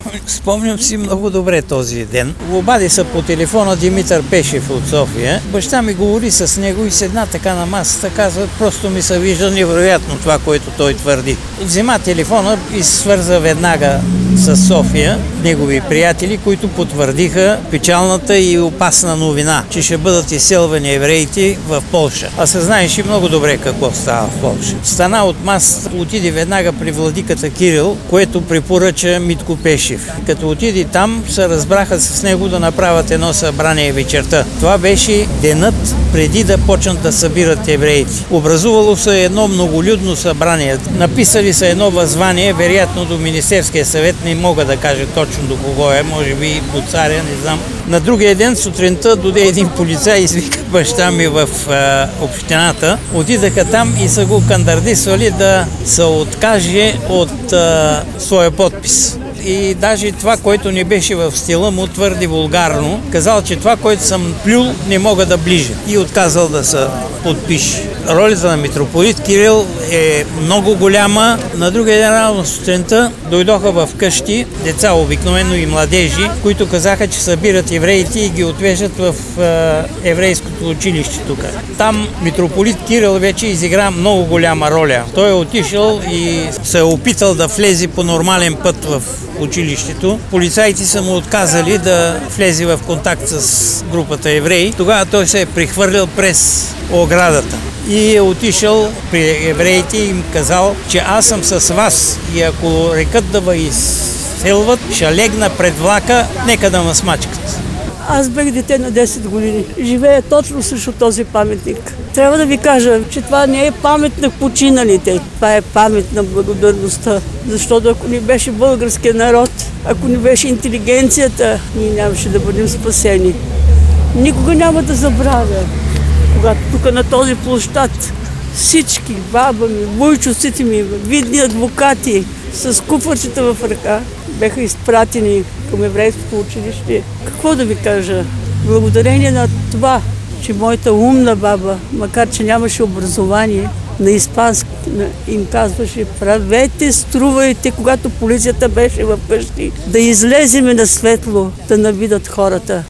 Спомням си много добре този ден. Обади се по телефона Димитър Пешев от София. Баща ми говори с него и седна така на масата, казва, просто ми се вижда невероятно това, което той твърди. Взема телефона и свърза веднага с София негови приятели, които потвърдиха печалната и опасна новина, че ще бъдат изселвани евреите в Полша. А се знаеше много добре какво става в Полша. Стана от масата, отиде веднага при владиката Кирил, което препоръча Митко Пешев. Като отиде там, се разбраха с него да направят едно събрание вечерта. Това беше денът преди да почнат да събират евреите. Образувало се едно многолюдно събрание. Написали са едно въззвание, вероятно до Министерския съвет, не мога да кажа точно до кого е, може би до царя, не знам. На другия ден сутринта доде един полицай, извика баща ми в общината. Отидаха там и са го кандардисвали да се откаже от своя подпис. И даже това, което не беше в стила му, твърде вулгарно, казал, че това, което съм плюл, не мога да ближа. И отказал да се подпише. Ролята на митрополит Кирил е много голяма. На другия ден рано сутринта дойдоха в къщи деца, обикновено и младежи, които казаха, че събират евреите и ги отвеждат в еврейското училище тук. Там митрополит Кирил вече изигра много голяма роля. Той е отишъл и се е опитал да влезе по нормален път в училището. Полицаите са му отказали да влезе в контакт с групата евреи. Тогава той се е прехвърлил през оградата и е отишъл при евреите и им казал, че аз съм с вас и ако рекат да ва изселват, ще легна пред влака, нека да ме смачкат. Аз бях дете на 10 години. Живея точно срещу този паметник. Трябва да ви кажа, че това не е памет на починалите. Това е памет на благодарността. Защото ако не беше българския народ, ако не беше интелигенцията, ние нямаше да бъдем спасени. Никога няма да забравя, когато тук на този площад всички, баба ми, войчовците ми, видни адвокати с куфарчета в ръка, бяха изпратени към еврейското училище. Какво да ви кажа? Благодарение на това, че моята умна баба, макар че нямаше образование, на испански им казваше, правете, струвайте, когато полицията беше в къщи, да излеземе на светло, да навидат хората.